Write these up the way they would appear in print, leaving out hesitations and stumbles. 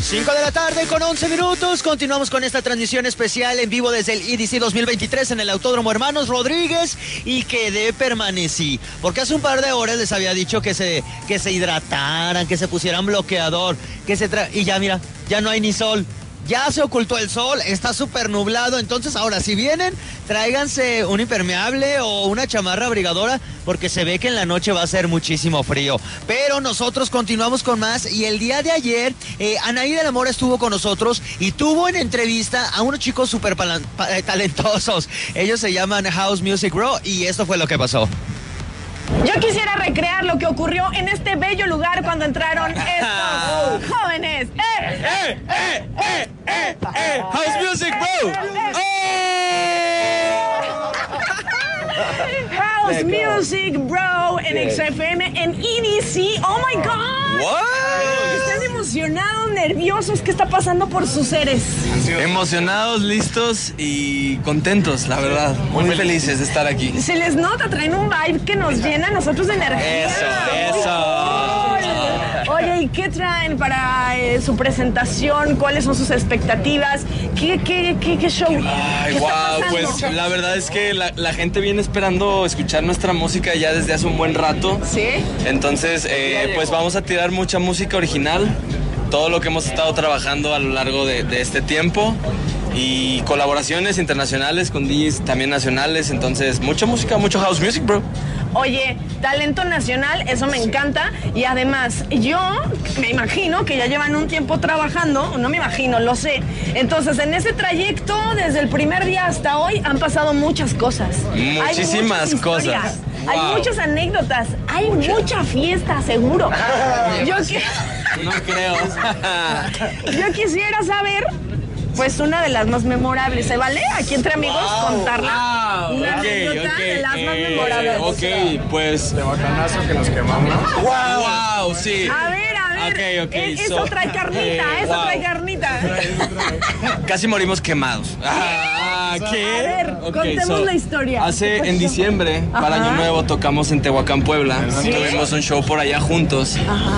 5 de la tarde con 11 minutos. Continuamos con esta transmisión especial en vivo desde el EDC 2023 en el Autódromo Hermanos Rodríguez. Y permanecí, porque hace un par de horas les había dicho que se hidrataran, que se pusieran bloqueador, y ya mira, ya no hay ni sol. Ya se ocultó el sol, está súper nublado, entonces ahora si vienen, tráiganse un impermeable o una chamarra abrigadora, porque se ve que en la noche va a ser muchísimo frío. Pero nosotros continuamos con más, y el día de ayer, Anaí de la Mora estuvo con nosotros y tuvo en entrevista a unos chicos súper talentosos. Ellos se llaman House Music Bro, y esto fue lo que pasó. Yo quisiera recrear lo que ocurrió en este bello lugar cuando entraron estos jóvenes. House Music Bro. House Music Bro en XFM, en EDC. Oh my God. What? Están emocionados, nerviosos. ¿Qué está pasando por sus seres? Emocionados, listos y contentos, la verdad. Muy felices de estar aquí. Se les nota, traen un vibe que nos llena a nosotros de energía. Eso. Oye, ¿y qué traen para su presentación? ¿Cuáles son sus expectativas? ¿Qué show? Ay, ¿Qué wow, está pasando? pues la verdad es que la gente viene esperando escuchar nuestra música ya desde hace un buen rato. ¿Sí? Entonces, pues vamos a tirar mucha música original, todo lo que hemos estado trabajando a lo largo de este tiempo, y colaboraciones internacionales con DJs también nacionales. Entonces, mucha música, mucho house music, bro. Oye, talento nacional, eso me encanta. Y además, yo me imagino que ya llevan un tiempo trabajando, no me imagino, lo sé. Entonces, en ese trayecto, desde el primer día hasta hoy, han pasado muchas cosas. Muchísimas cosas. Hay muchas anécdotas, hay mucha fiesta, seguro. No creo. Yo quisiera saber, pues, una de las más memorables. ¿Se vale? Aquí entre amigos contarla. Una anécdota de las más memorables. Ok, pues... De bacanazo que nos quemamos. Wow, sí. A ver. Eso trae carnita, Casi morimos quemados. ¿Qué? A ver, contemos la historia. En diciembre, para Año Nuevo, tocamos en Tehuacán, Puebla. ¿Sí? Tuvimos un show por allá juntos.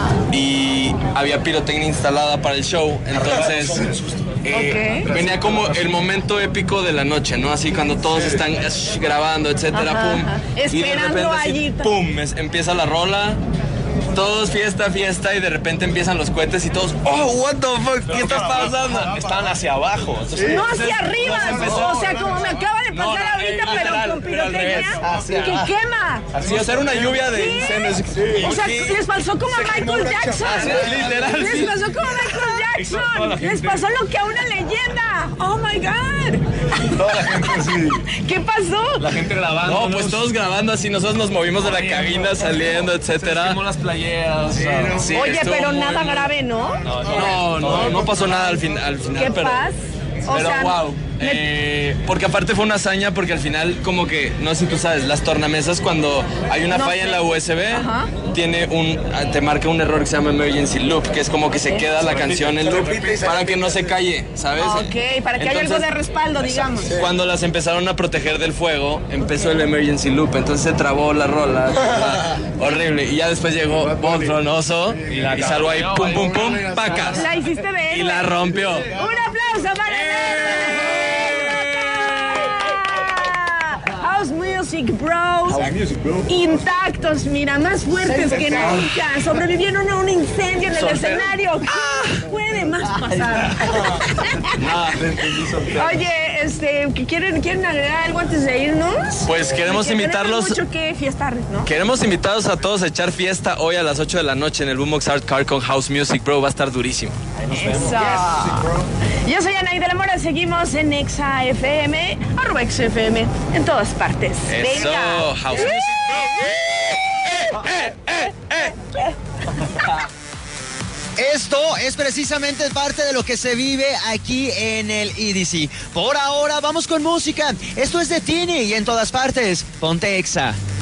Y había pirotecnia instalada para el show. Entonces, venía como el momento épico de la noche, ¿no? Así cuando todos están grabando, etcétera, pum. Esperando y de repente allí. así, pum, empieza la rola. Todos fiesta, y de repente empiezan los cohetes y todos, oh, what the fuck, ¿qué está pasando? Estaban hacia abajo. Entonces, no hacia arriba, o sea, como me acaba de pasar ahorita, pero con pirotecnia que quema. Así, hacer una lluvia de incendios. O sea, les pasó como a Michael Jackson. Literal, les pasó como a Michael Jackson. Les pasó lo que a una leyenda. Oh my God. Toda la gente así. ¿Qué pasó? La gente grabando. No, pues todos grabando así, nosotros nos movimos de la cabina, saliendo, etcétera. Las playeras. Sí, oye, pero nada muy grave, ¿no? No pasó nada al final. ¿Qué pero, paz? Pero wow. Porque aparte fue una hazaña, porque al final, como que, no sé si tú sabes, las tornamesas, cuando hay una falla en la USB, te marca un error que se llama emergency loop, que es como que se queda la canción en loop para que no se calle, ¿sabes? Ok, para que haya algo de respaldo, digamos. Cuando las empezaron a proteger del fuego, empezó el emergency loop, entonces se trabó la rola. Horrible. Y ya después llegó Bob Tronoso y salvo ahí, pum, pum, pum, pacas. La hiciste de él. Y la rompió. Un aplauso para House Music Bros. Intactos, mira, más fuertes que nunca. Sobrevivieron a un incendio en el escenario. ¿Qué puede más pasar? Oye, ¿quieren agregar algo antes de irnos? Pues queremos invitarlos. Mucho que fiestar, ¿no? Queremos invitarlos a todos a echar fiesta hoy a las 8 de la noche en el Boombox Art Car con House Music Bro. Va a estar durísimo. Eso. Yo soy Anaí de la Mora. Seguimos en XFM, @XFM, en todas partes. Eso, venga. House Music Bro. Esto es precisamente parte de lo que se vive aquí en el EDC. Por ahora vamos con música. Esto es de Tini y en todas partes. Ponte Exa.